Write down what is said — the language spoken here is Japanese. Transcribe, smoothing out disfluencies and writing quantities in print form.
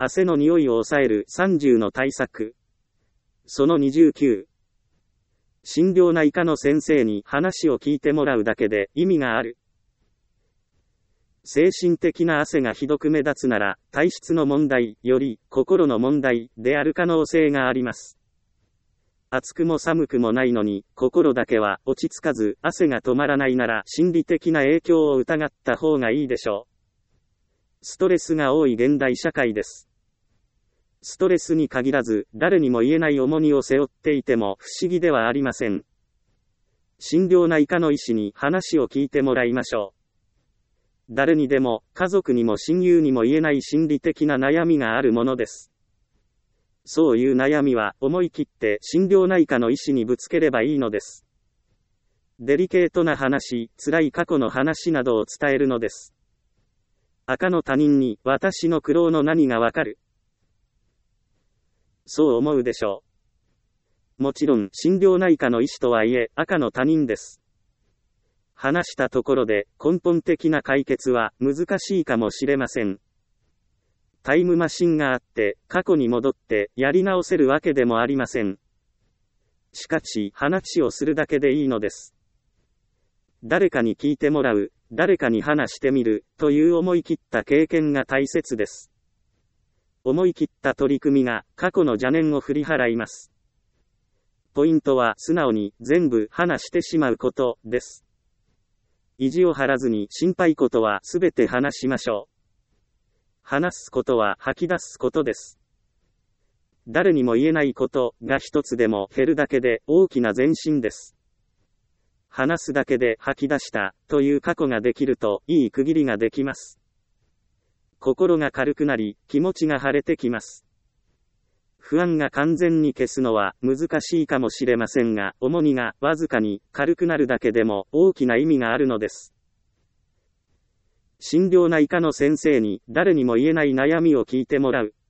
汗の匂いを抑える30の対策。その29。心療内科の先生に話を聞いてもらうだけで意味がある。精神的な汗がひどく目立つなら、体質の問題より心の問題である可能性があります。暑くも寒くもないのに、心だけは落ち着かず汗が止まらないなら心理的な影響を疑った方がいいでしょう。ストレスが多い現代社会です。ストレスに限らず、誰にも言えない重荷を背負っていても不思議ではありません。心療内科の医師に話を聞いてもらいましょう。誰にでも、家族にも親友にも言えない心理的な悩みがあるものです。そういう悩みは思い切って心療内科の医師にぶつければいいのです。デリケートな話、辛い過去の話などを伝えるのです。赤の他人に私の苦労の何がわかる？そう思うでしょう。もちろん心療内科の医師とはいえ赤の他人です。話したところで根本的な解決は難しいかもしれません。タイムマシンがあって過去に戻ってやり直せるわけでもありません。しかし話をするだけでいいのです。誰かに聞いてもらう、誰かに話してみるという思い切った経験が大切です。思い切った取り組みが過去の邪念を振り払います。ポイントは素直に全部話してしまうことです。意地を張らずに心配事はすべて話しましょう。話すことは吐き出すことです。誰にも言えないことが一つでも減るだけで大きな前進です。話すだけで吐き出したという過去ができるといい区切りができます。心が軽くなり、気持ちが晴れてきます。不安が完全に消すのは難しいかもしれませんが、重荷がわずかに軽くなるだけでも大きな意味があるのです。心療内科の先生に誰にも言えない悩みを聞いてもらう。